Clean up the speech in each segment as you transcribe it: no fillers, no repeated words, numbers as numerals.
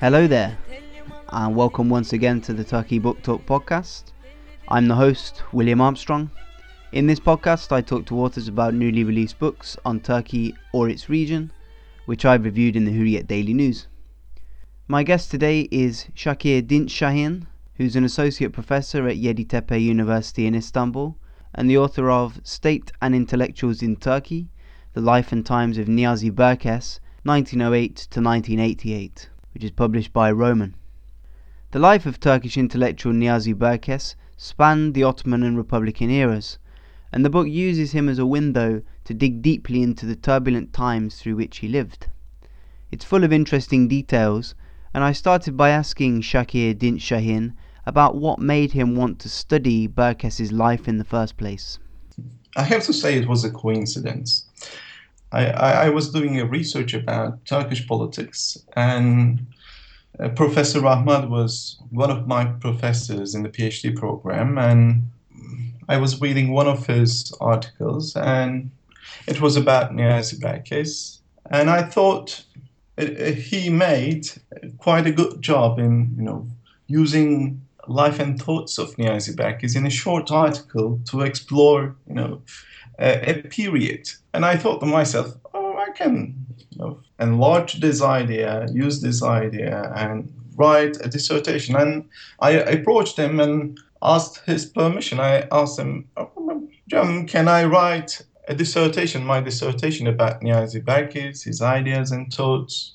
Hello there, and welcome once again to the Turkey Book Talk podcast. I'm the host, William Armstrong. In this podcast, I talk to authors about newly released books on Turkey or its region, which I've reviewed in the Hurriyet Daily News. My guest today is Shakir Dinçşahin, who's an associate professor at Yeditepe University in Istanbul, and the author of State and Intellectuals in Turkey, The Life and Times of Niyazi Berkes, 1908 to 1988, which is published by Rowman. The life of Turkish intellectual Niyazi Berkes spanned the Ottoman and Republican eras, and the book uses him as a window to dig deeply into the turbulent times through which he lived. It's full of interesting details, and I started by asking Shakir Dinçşahin about what made him want to study Berkes's life in the first place. I have to say it was a coincidence. I was doing a research about Turkish politics, and Professor Ahmad was one of my professors in the PhD program, and I was reading one of his articles, and it was about Niyazi Berkes, and I thought he made quite a good job in, using life and thoughts of Niyazi Berkes in a short article to explore, a period. And I thought to myself, I can enlarge this idea, use this idea, and write a dissertation. And I approached him and asked his permission. I asked him, can I write my dissertation about Niyazi Berkes, his ideas and thoughts?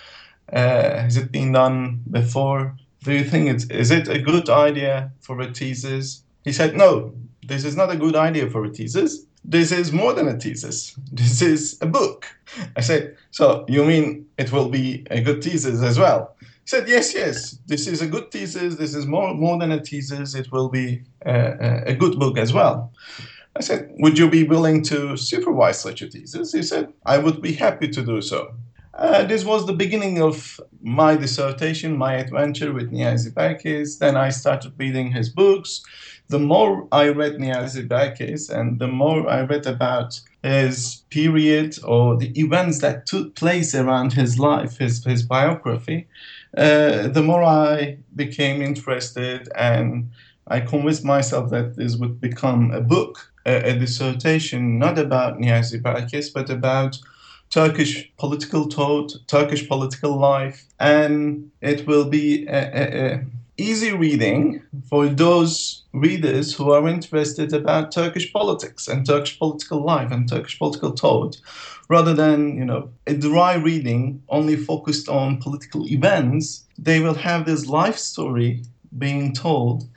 Has it been done before? Do you think is it a good idea for a thesis? He said, no, this is not a good idea for a thesis. This is more than a thesis. This is a book. I said, so you mean it will be a good thesis as well? He said, yes, this is a good thesis. This is more than a thesis. It will be a good book as well. I said, would you be willing to supervise such a thesis? He said, I would be happy to do so. This was the beginning of my dissertation, my adventure with Niyazi Berkes. Then I started reading his books. The more I read Niyazi Berkes and the more I read about his period or the events that took place around his life, his biography, the more I became interested, and I convinced myself that this would become a book, a dissertation, not about Niyazi Berkes, but about Turkish political thought, Turkish political life, and it will be a easy reading for those readers who are interested about Turkish politics and Turkish political life and Turkish political thought, rather than a dry reading only focused on political events. They will have this life story being told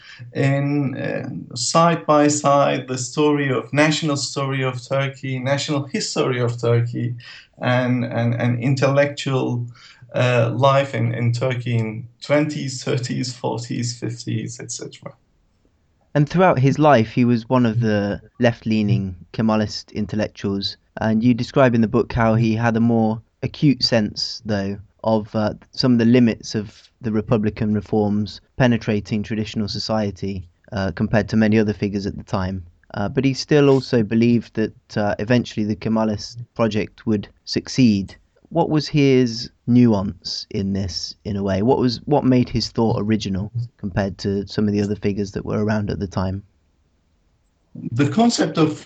in side by side the national story of Turkey, national history of Turkey, and intellectual life in Turkey in 20s, 30s, 40s, 50s, etc. And throughout his life, he was one of the left-leaning Kemalist intellectuals, and you describe in the book how he had a more acute sense, though, of some of the limits of the Republican reforms penetrating traditional society compared to many other figures at the time. But he still also believed that eventually the Kemalist project would succeed. What was his nuance in this, in a way? What made his thought original compared to some of the other figures that were around at the time? The concept of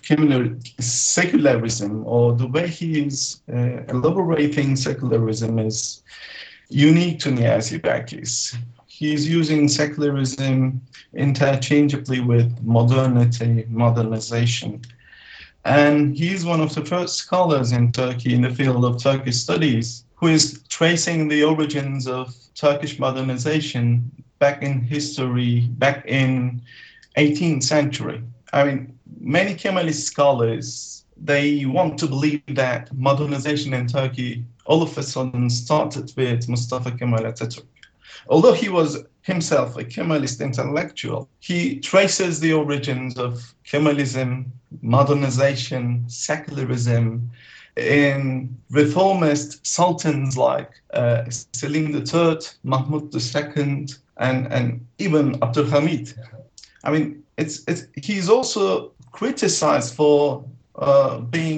secularism, or the way he is elaborating secularism, is unique to Niyazi Berkes. He's using secularism interchangeably with modernity, modernization. And he's one of the first scholars in Turkey in the field of Turkish studies who is tracing the origins of Turkish modernization back in history, back in 18th century. I mean, many Kemalist scholars, they want to believe that modernization in Turkey all of a sudden started with Mustafa Kemal Atatürk. Although he was himself a Kemalist intellectual, he traces the origins of Kemalism, modernization, secularism in reformist sultans like Selim III, Mahmud II, and even Abdülhamid. He's also criticized for being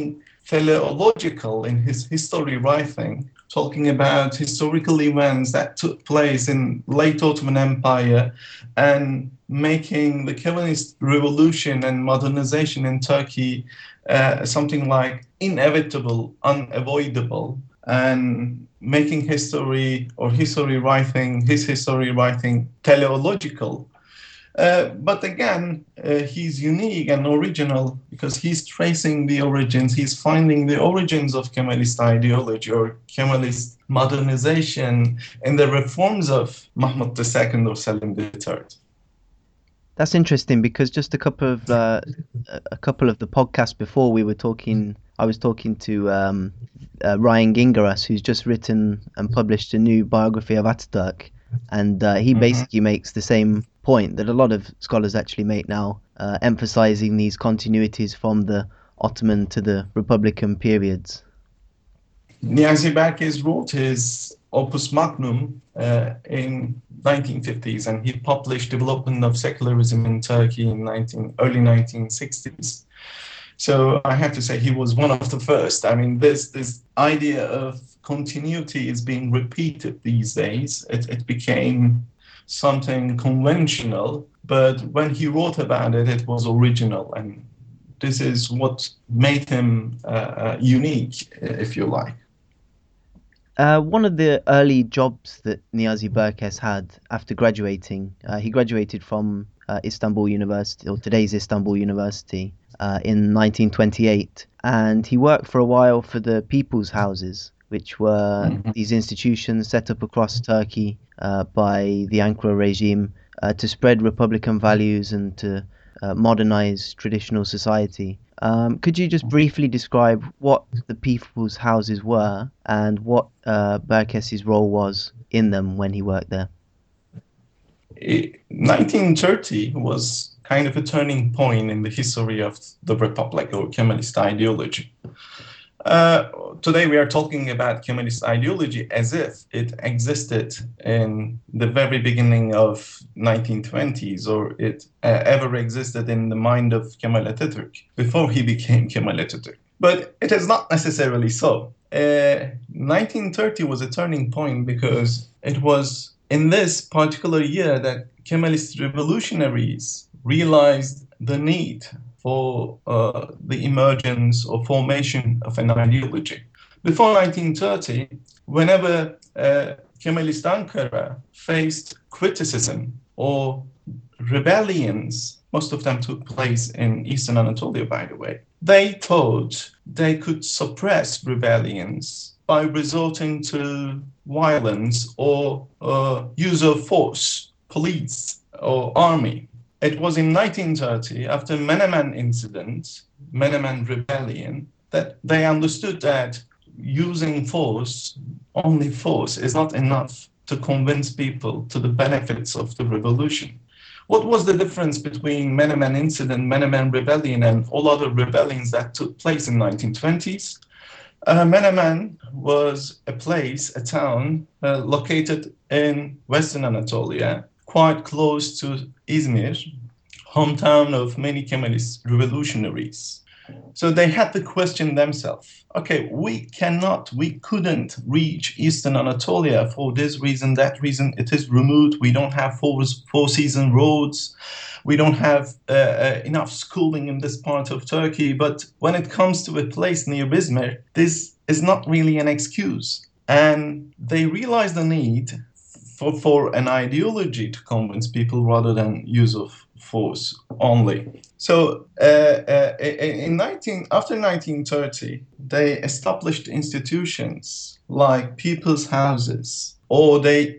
teleological in his history writing, talking about historical events that took place in late Ottoman Empire and making the Kemalist revolution and modernization in Turkey something like inevitable, unavoidable, and making history or his history writing teleological. But again, he's unique and original because he's tracing the origins, he's finding the origins of Kemalist ideology or Kemalist modernization in the reforms of Mahmud II or Selim III. That's interesting because just a couple of the podcasts before I was talking to Ryan Gingeras, who's just written and published a new biography of Ataturk, and he basically makes the same point that a lot of scholars actually make now, emphasizing these continuities from the Ottoman to the Republican periods. Niyazi Berkes wrote his opus magnum in 1950s, and he published Development of Secularism in Turkey in early 1960s. So I have to say he was one of the first. I mean, this idea of continuity is being repeated these days. It became something conventional, but when he wrote about it, it was original, and this is what made him unique, if you like. One of the early jobs that Niyazi Berkes had after graduating, he graduated from Istanbul University, or today's Istanbul University, in 1928, and he worked for a while for the People's Houses, which were these institutions set up across Turkey by the Ankara regime to spread Republican values and to modernize traditional society. Could you just briefly describe what the People's Houses were and what Berkes's role was in them when he worked there? 1930 was kind of a turning point in the history of the Republic or Kemalist ideology. Today we are talking about Kemalist ideology as if it existed in the very beginning of 1920s, or it ever existed in the mind of Kemal Atatürk before he became Kemal Atatürk. But it is not necessarily so. 1930 was a turning point because it was in this particular year that Kemalist revolutionaries realized the need for the emergence or formation of an ideology. Before 1930, whenever Kemalist Ankara faced criticism or rebellions, most of them took place in Eastern Anatolia, by the way, they thought they could suppress rebellions by resorting to violence or use of force, police or army. It was in 1930, after Menemen incident, Menemen rebellion, that they understood that using force, only force, is not enough to convince people to the benefits of the revolution. What was the difference between Menemen incident, Menemen rebellion, and all other rebellions that took place in 1920s? Menemen was a town located in Western Anatolia, quite close to Izmir, hometown of many Kemalist revolutionaries. So they had to question themselves. Okay, we couldn't reach Eastern Anatolia for this reason, that reason. It is remote. We don't have four-season roads. We don't have enough schooling in this part of Turkey. But when it comes to a place near Izmir, this is not really an excuse. And they realized the need for an ideology to convince people rather than use of force only. So after 1930, they established institutions like People's Houses, or they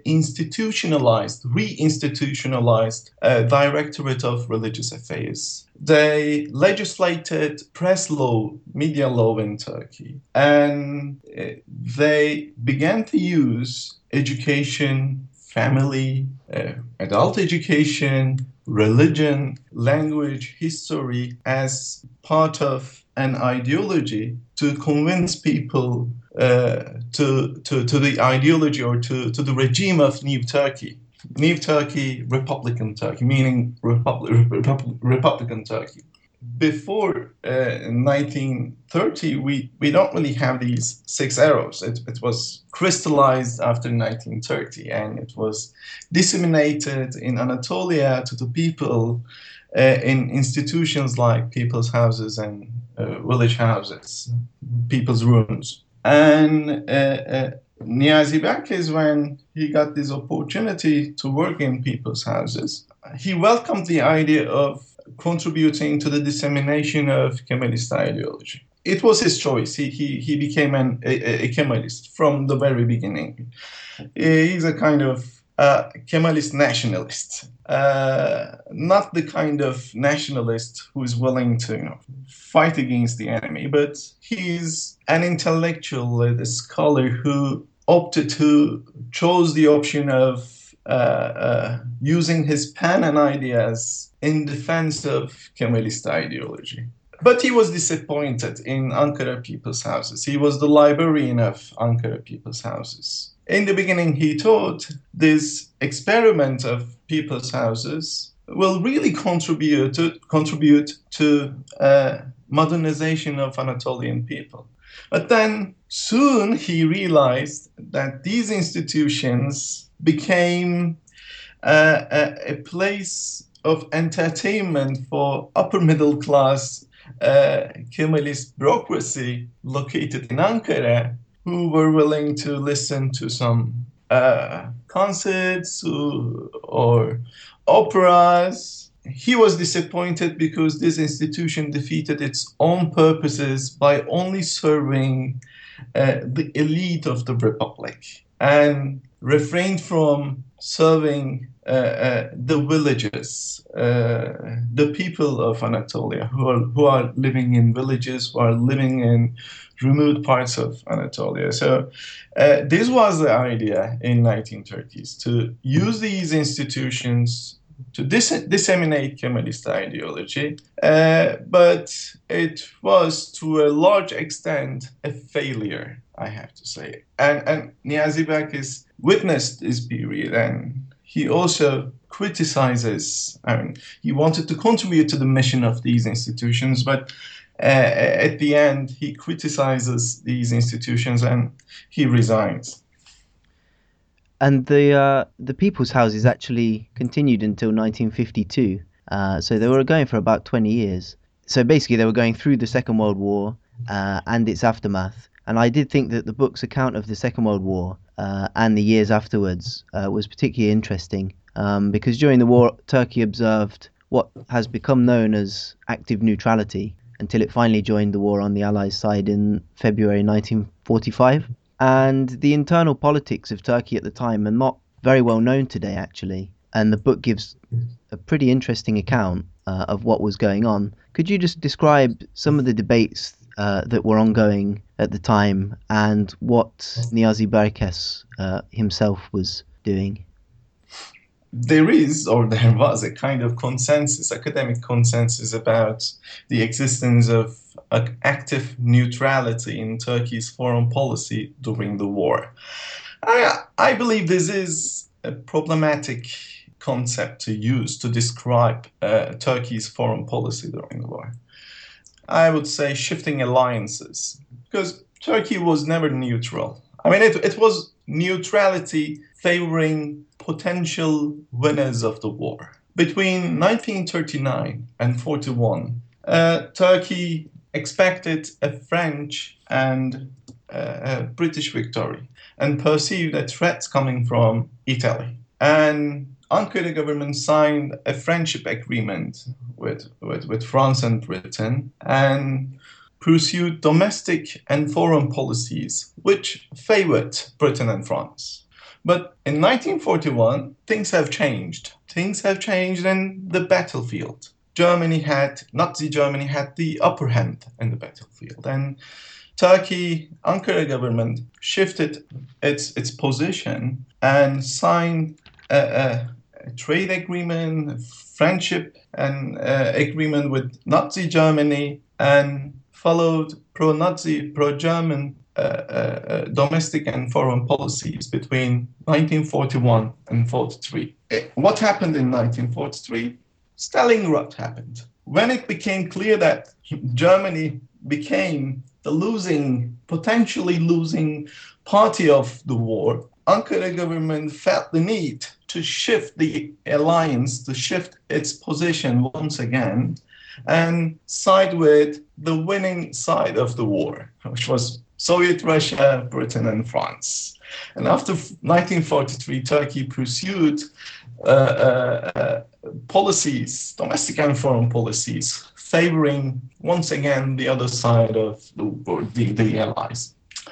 reinstitutionalized Directorate of Religious Affairs. They legislated press law, media law in Turkey, and they began to use education, family, adult education, religion, language, history as part of an ideology to convince people to the ideology or to the regime of New Turkey. New Turkey, Republican Turkey, meaning Republican Turkey. before 1930, we don't really have these six arrows. It was crystallized after 1930, and it was disseminated in Anatolia to the people in institutions like people's houses and village houses, people's rooms. And Niazi Berkes, when he got this opportunity to work in people's houses, he welcomed the idea of contributing to the dissemination of Kemalist ideology. It was his choice. He became a Kemalist from the very beginning. He's a kind of Kemalist nationalist, not the kind of nationalist who is willing to fight against the enemy, but he's an intellectual, a scholar who chose the option of using his pen and ideas in defense of Kemalist ideology. But he was disappointed in Ankara People's Houses. He was the librarian of Ankara People's Houses. In the beginning, he thought this experiment of People's Houses will really contribute to modernization of Anatolian people. But then soon he realized that these institutions became a place of entertainment for upper middle class Kemalist bureaucracy located in Ankara, who were willing to listen to some concerts or operas. He was disappointed because this institution defeated its own purposes by only serving the elite of the republic and refrained from serving the villages, the people of Anatolia who are living in villages, who are living in remote parts of Anatolia. So this was the idea in 1930s, to use these institutions to disseminate Kemalist ideology, but it was to a large extent a failure, I have to say. And Niazi Berkes witnessed this period, and he also criticizes, he wanted to contribute to the mission of these institutions, but at the end he criticizes these institutions and he resigns. And the People's Houses actually continued until 1952. So they were going for about 20 years. So basically they were going through the Second World War and its aftermath. And I did think that the book's account of the Second World War and the years afterwards was particularly interesting because during the war, Turkey observed what has become known as active neutrality until it finally joined the war on the Allies' side in February 1945. And the internal politics of Turkey at the time are not very well known today, actually. And the book gives a pretty interesting account of what was going on. Could you just describe some of the debates that were ongoing at the time and what Niazi Berkes himself was doing? There was a kind of consensus, academic consensus, about the existence of active neutrality in Turkey's foreign policy during the war. I believe this is a problematic concept to use to describe Turkey's foreign policy during the war. I would say shifting alliances, because Turkey was never neutral. It was neutrality favoring potential winners of the war. Between 1939 and 41, Turkey expected a French and a British victory and perceived a threat coming from Italy. And Ankara government signed a friendship agreement with France and Britain and pursued domestic and foreign policies which favored Britain and France. But in 1941, things have changed. Things have changed in the battlefield. Nazi Germany had the upper hand in the battlefield. And Turkey, Ankara government shifted its position and signed a trade agreement, friendship and agreement with Nazi Germany, and followed pro-Nazi, pro-German domestic and foreign policies between 1941 and 43. What happened in 1943? Stalingrad happened. when it became clear that Germany became the potentially losing party of the war, Ankara government felt the need to shift the alliance, to shift its position once again, and side with the winning side of the war, which was Soviet Russia, Britain, and France. And after 1943, Turkey pursued policies, domestic and foreign policies, favoring once again the other side of the Allies.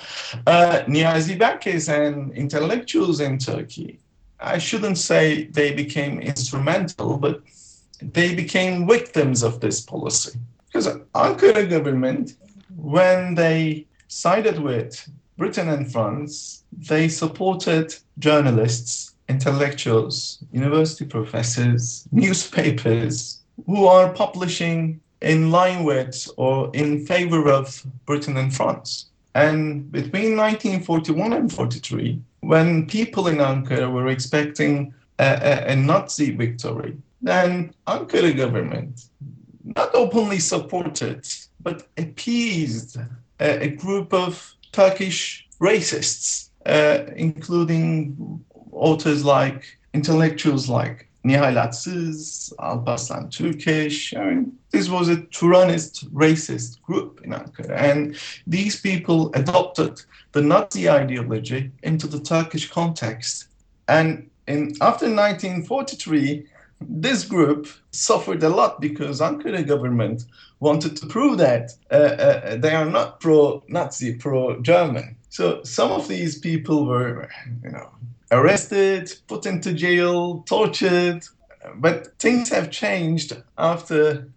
Niyazi Berkes and intellectuals in Turkey, I shouldn't say they became instrumental, but they became victims of this policy. Because Ankara government, when they sided with Britain and France, they supported journalists, intellectuals, university professors, newspapers who are publishing in line with or in favor of Britain and France. And between 1941 and 43, when people in Ankara were expecting a Nazi victory, then Ankara government not openly supported, but appeased a group of Turkish racists, including authors like, intellectuals like Nihal Atsız, Alparslan Türkeş. This was a Turanist racist group in Ankara. And these people adopted the Nazi ideology into the Turkish context. And after 1943, this group suffered a lot because Ankara government wanted to prove that they are not pro-Nazi, pro-German. So some of these people were, arrested, put into jail, tortured. But things have changed after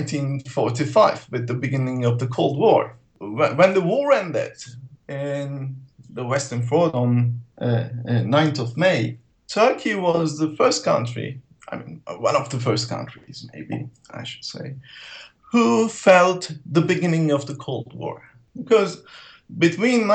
1945 with the beginning of the Cold War. When the war ended in the Western Front on 9th of May, Turkey was the first country, one of the first countries, maybe I should say, who felt the beginning of the Cold War. Because between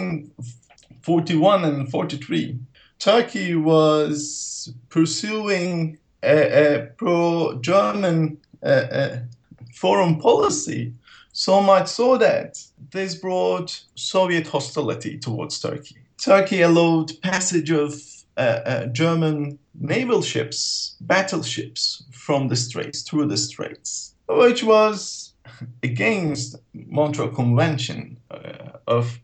1941 and 43, Turkey was pursuing a pro-German foreign policy, so much so that this brought Soviet hostility towards Turkey. Turkey allowed passage of German naval ships, battleships through the straits, which was against Montreux Convention of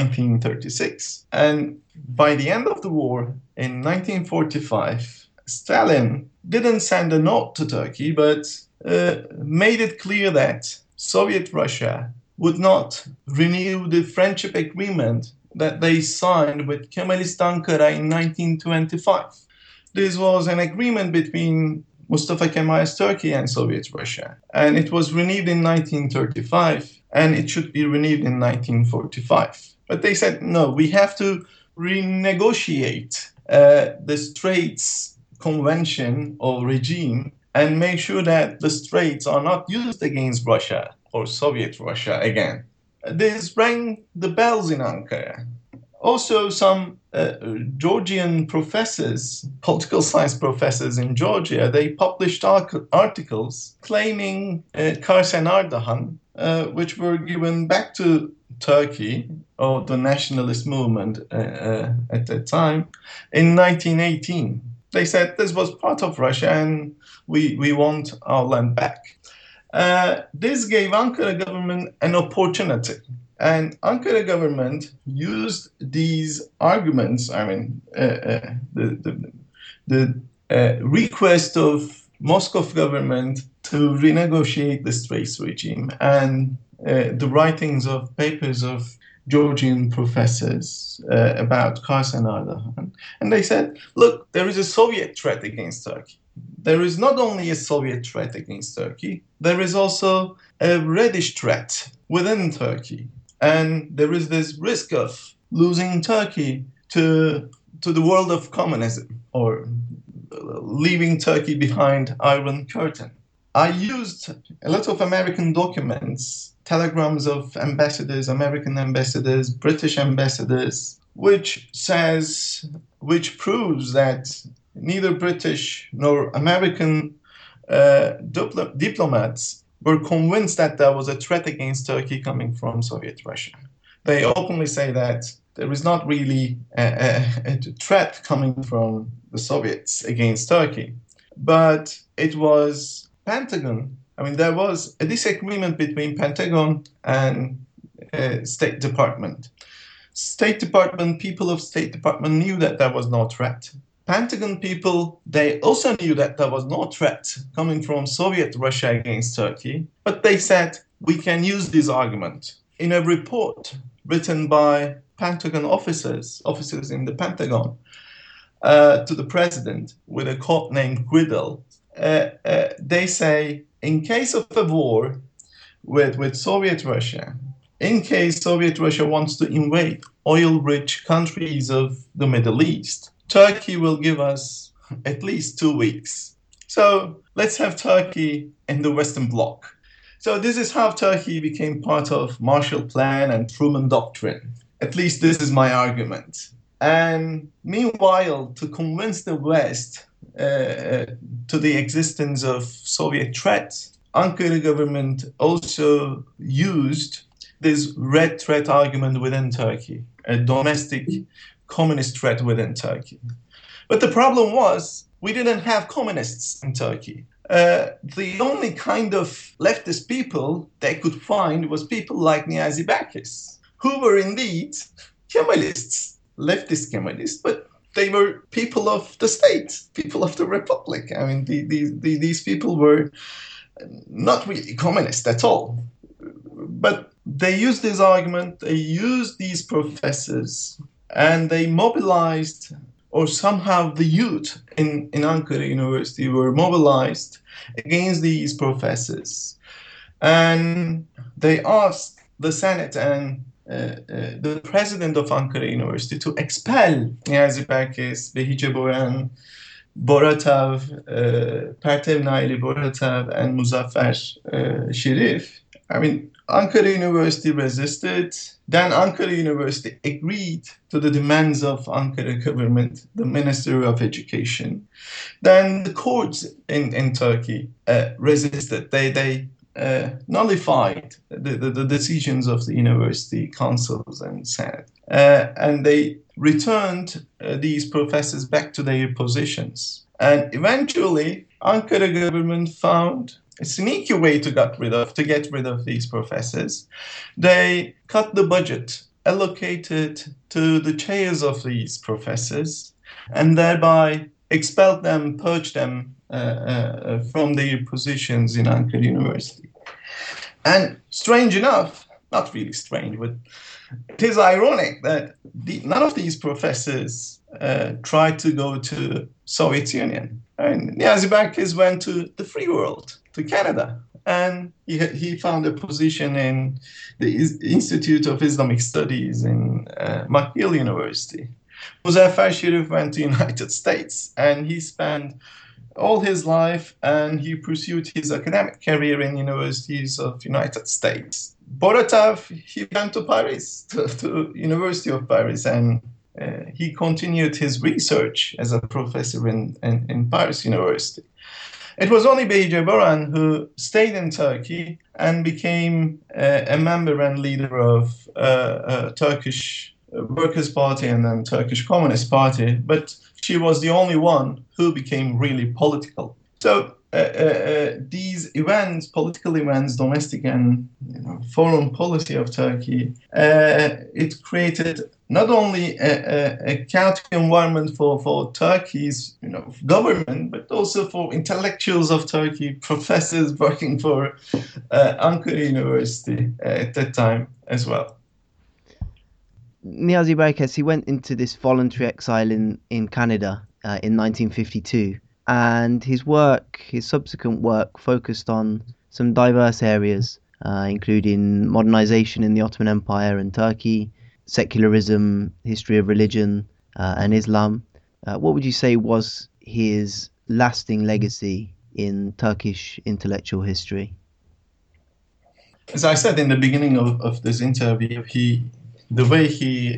1936. And by the end of the war, in 1945, Stalin didn't send a note to Turkey, but made it clear that Soviet Russia would not renew the friendship agreement that they signed with Kemalist Ankara in 1925. This was an agreement between Mustafa Kemal's Turkey and Soviet Russia, and it was renewed in 1935, and it should be renewed in 1945. But they said, no, we have to renegotiate the Straits Convention or regime and make sure that the Straits are not used against Russia or Soviet Russia again. This rang the bells in Ankara. Also, some Georgian professors, political science professors in Georgia, they published articles claiming Kars and Ardahan, which were given back to Turkey, or the nationalist movement at that time, in 1918. They said this was part of Russia and we want our land back. This gave Ankara government an opportunity. And Ankara government used these arguments, the request of Moscow government to renegotiate the Straits regime and the writings of papers of Georgian professors about Kars and Ardahan. And they said, look, there is a Soviet threat against Turkey. There is not only a Soviet threat against Turkey, there is also a reddish threat within Turkey. And there is this risk of losing Turkey to the world of communism, or leaving Turkey behind Iron Curtain. I used a lot of American documents, telegrams of ambassadors, American ambassadors, British ambassadors, which proves that neither British nor American diplomats were convinced that there was a threat against Turkey coming from Soviet Russia. They openly say that there is not really a threat coming from the Soviets against Turkey. But it was Pentagon. I mean, there was a disagreement between Pentagon and State Department. People of State Department knew that there was no threat. Pentagon people, they also knew that there was no threat coming from Soviet Russia against Turkey, but they said, we can use this argument. In a report written by Pentagon officers in the Pentagon, to the president with a code named Griddle, they say, in case of a war with Soviet Russia, in case Soviet Russia wants to invade oil-rich countries of the Middle East, Turkey will give us at least 2 weeks. So let's have Turkey in the Western Bloc. So this is how Turkey became part of Marshall Plan and Truman Doctrine. At least this is my argument. And meanwhile, to convince the West to the existence of Soviet threats, Ankara government also used this red threat argument within Turkey, a domestic communist threat within Turkey. But the problem was, we didn't have communists in Turkey. The only kind of leftist people they could find was people like Niyazi Bakis, who were indeed Kemalists, leftist Kemalists, but they were people of the state, people of the republic. I mean, these people were not really communist at all. But they used this argument, they used these professors, and they mobilized, or somehow the youth in Ankara University were mobilized against these professors. And they asked the Senate and the president of Ankara University to expel Niyazi Bakis, Behice Boyan, Boratav, Pertev Naili Boratav, and Muzaffer Sherif. I mean, Ankara University resisted. Then Ankara University agreed to the demands of Ankara government, the Ministry of Education. Then the courts in Turkey resisted. They nullified the decisions of the university councils and senate. And they returned these professors back to their positions. And eventually, Ankara government found a sneaky way to get rid of these professors. They cut the budget allocated to the chairs of these professors and thereby expelled them, purged them from their positions in Ankara University. And strange enough, not really strange, but it is ironic that none of these professors tried to go to Soviet Union. And Niyazi Bakis went to the free world, to Canada, and he found a position in the Institute of Islamic Studies in McGill University. Muzaffer Sherif went to the United States, and he spent all his life, and he pursued his academic career in universities of United States. Boratav, he went to Paris, to University of Paris, and he continued his research as a professor in Paris University. It was only Behice Boran who stayed in Turkey and became a member and leader of Turkish Workers' Party and then Turkish Communist Party, but she was the only one who became really political. So these events, political events, domestic and foreign policy of Turkey, it created not only a chaotic environment for Turkey's government, but also for intellectuals of Turkey, professors working for Ankara University at that time as well. Niyazi Bakis, he went into this voluntary exile in Canada in 1952. And his subsequent work, focused on some diverse areas, including modernization in the Ottoman Empire and Turkey, secularism, history of religion, and Islam. What would you say was his lasting legacy in Turkish intellectual history? As I said in the beginning of this interview, the way he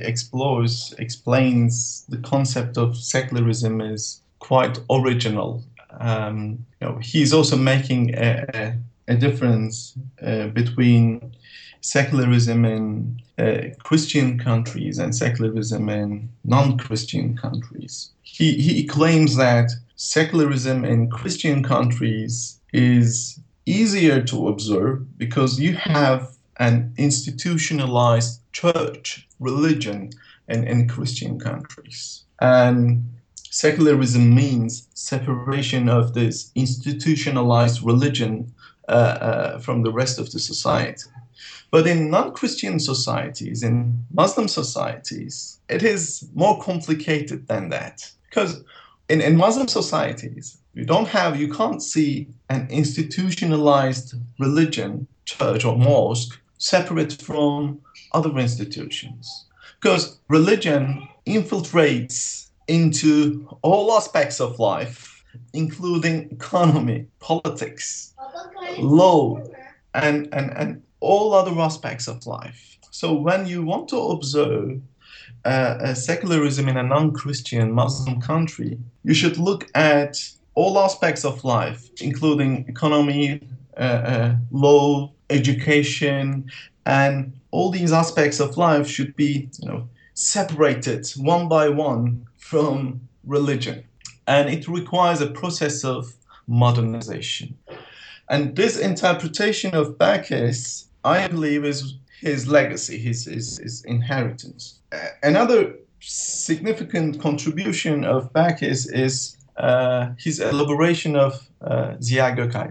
explains the concept of secularism is quite original. He's also making a a difference between secularism in Christian countries and secularism in non-Christian countries. He claims that secularism in Christian countries is easier to observe because you have an institutionalized church religion in Christian countries. And secularism means separation of this institutionalized religion from the rest of the society. But in non-Christian societies, in Muslim societies, it is more complicated than that. Because in Muslim societies, you can't see an institutionalized religion, church or mosque, separate from other institutions. Because religion infiltrates into all aspects of life, including economy, politics, law, and all other aspects of life. So when you want to observe secularism in a non-Christian Muslim country, you should look at all aspects of life, including economy, law, education, and all these aspects of life should be, separated one by one from religion. And it requires a process of modernization. And this interpretation of Bacchus, I believe, is his legacy, his inheritance. Another significant contribution of Bacchus is his elaboration of Ziya Gökalp.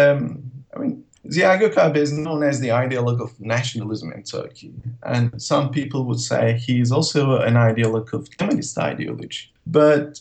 Ziya Gökalp is known as the ideologue of nationalism in Turkey, and some people would say he is also an ideologue of Kemalist ideology. But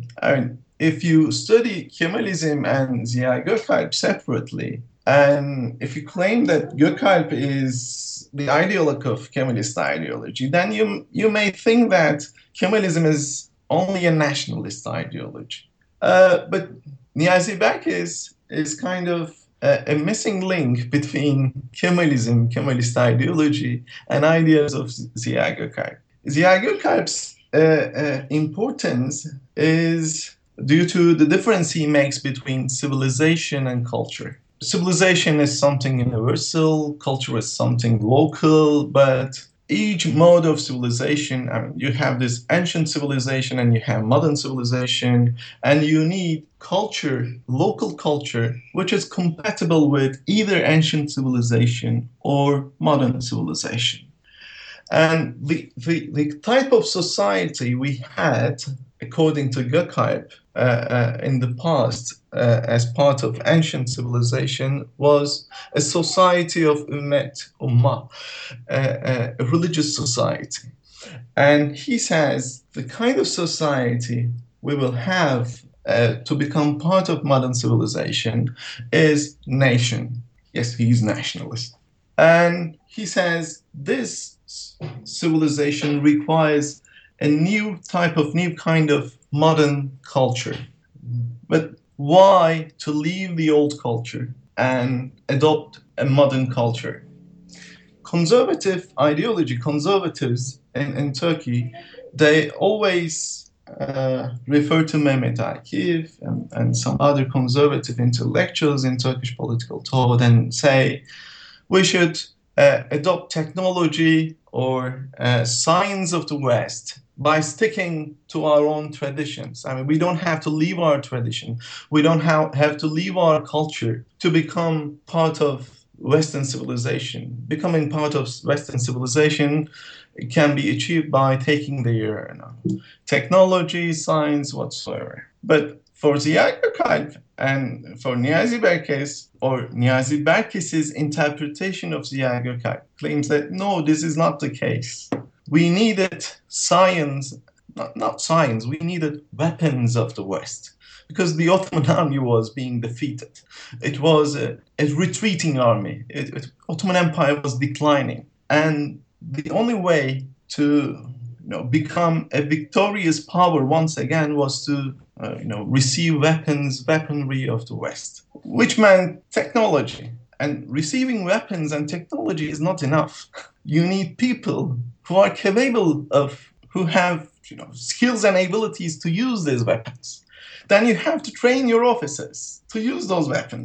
if you study Kemalism and Ziya Gökalp separately, and if you claim that Gökalp is the ideologue of Kemalist ideology, then you may think that Kemalism is only a nationalist ideology. But Niyazi Bacchus is kind of a missing link between Kemalism, Kemalist ideology, and ideas of Ziya Gökalp. Ziya Gökalp's importance is due to the difference he makes between civilization and culture. Civilization is something universal, culture is something local, but each mode of civilization, you have this ancient civilization and you have modern civilization, and you need culture, local culture, which is compatible with either ancient civilization or modern civilization. And the type of society we had, according to Gökalp, in the past, as part of ancient civilization, was a society of ummah, a religious society. And he says the kind of society we will have to become part of modern civilization is nation. Yes, he's nationalist. And he says this civilization requires a new kind of modern culture. But why to leave the old culture and adopt a modern culture? Conservative ideology, conservatives in Turkey, they always refer to Mehmet Akif and some other conservative intellectuals in Turkish political thought and say we should adopt technology or science of the West by sticking to our own traditions. We don't have to leave our tradition. We don't have to leave our culture to become part of Western civilization. Becoming part of Western civilization can be achieved by taking their technology, science, whatsoever. But for Ziya Gökalp and for Niyazi Bacchus, or Niyazi Bacchus's interpretation of Ziya Gökalp, claims that no, this is not the case. We needed science, not science, we needed weapons of the West. Because the Ottoman army was being defeated. It was a retreating army. Ottoman Empire was declining. And the only way to become a victorious power once again was to receive weaponry of the West, which meant technology. And receiving weapons and technology is not enough. You need people who are capable of, who have skills and abilities to use these weapons. Then you have to train your officers to use those weapons.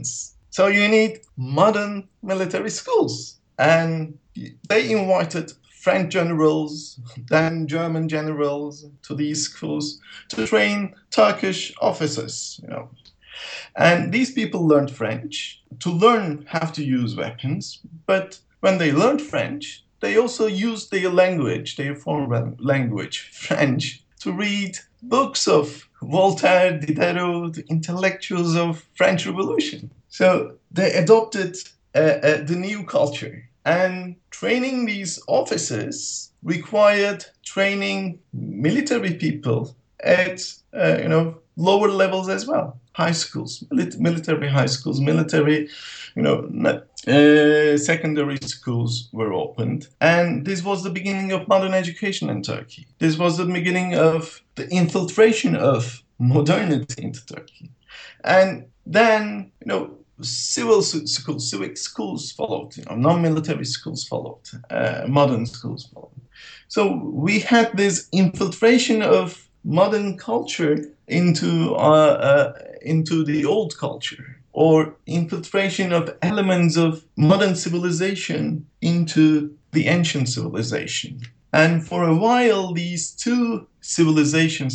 So you need modern military schools. And they invited French generals, then German generals to these schools to train Turkish officers, And these people learned French to learn how to use weapons. But when they learned French, they also used their language, their foreign language, French, to read books of Voltaire, Diderot, the intellectuals of French Revolution. So they adopted the new culture. And training these officers required training military people at lower levels as well. High schools, military high schools, military, secondary schools were opened. And this was the beginning of modern education in Turkey. This was the beginning of the infiltration of modernity into Turkey. And then, civil schools, civic schools followed, non-military schools followed, modern schools followed. So we had this infiltration of modern culture into the old culture, or infiltration of elements of modern civilization into the ancient civilization. And for a while, these two civilizations,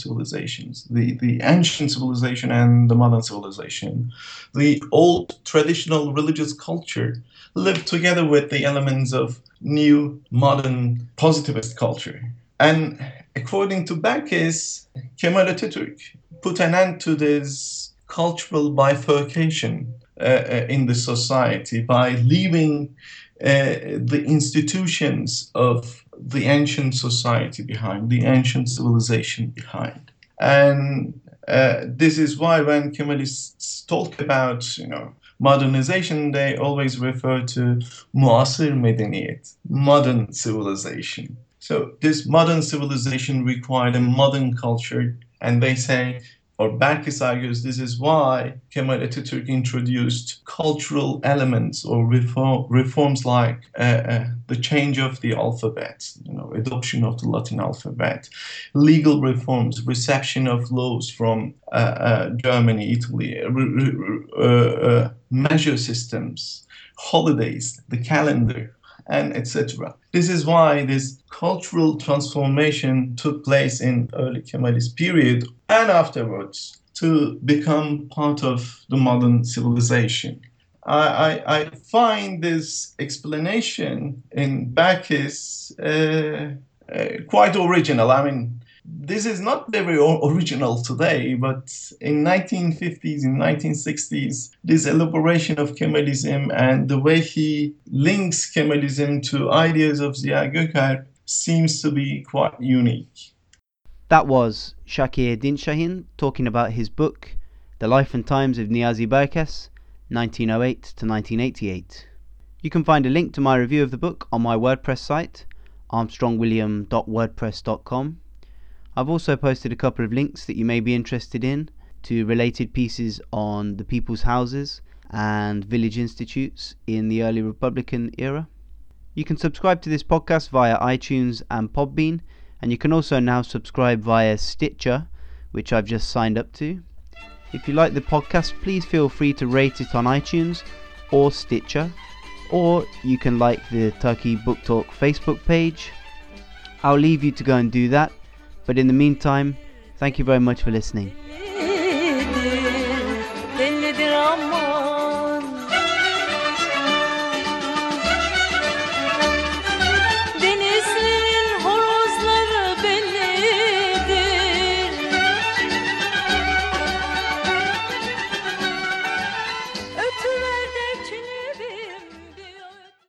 the ancient civilization and the modern civilization, the old traditional religious culture, lived together with the elements of new modern positivist culture. And according to Bakis, Kemal Atatürk put an end to this cultural bifurcation in the society by leaving the institutions of the ancient society behind, the ancient civilization behind. And this is why when Kemalists talk about, modernization, they always refer to muasir medeniyet, modern civilization. So this modern civilization required a modern culture, and they say, or Bakis argues, this is why Kemal Atatürk introduced cultural elements or reforms like the change of the alphabet, adoption of the Latin alphabet, legal reforms, reception of laws from Germany, Italy, measure systems, holidays, the calendar, and etc. This is why this cultural transformation took place in early Kemalist period and afterwards to become part of the modern civilization. I find this explanation in Bakis quite original. I mean, this is not very original today, but in 1950s, in 1960s, this elaboration of Kemalism and the way he links Kemalism to ideas of Ziya Gökalp seems to be quite unique. That was Shakir Dinshahin talking about his book, The Life and Times of Niyazi Berkes, 1908 to 1988. You can find a link to my review of the book on my WordPress site, armstrongwilliam.wordpress.com. I've also posted a couple of links that you may be interested in to related pieces on the people's houses and village institutes in the early Republican era. You can subscribe to this podcast via iTunes and Podbean, and you can also now subscribe via Stitcher, which I've just signed up to. If you like the podcast, please feel free to rate it on iTunes or Stitcher, or you can like the Turkey Book Talk Facebook page. I'll leave you to go and do that. But in the meantime, thank you very much for listening.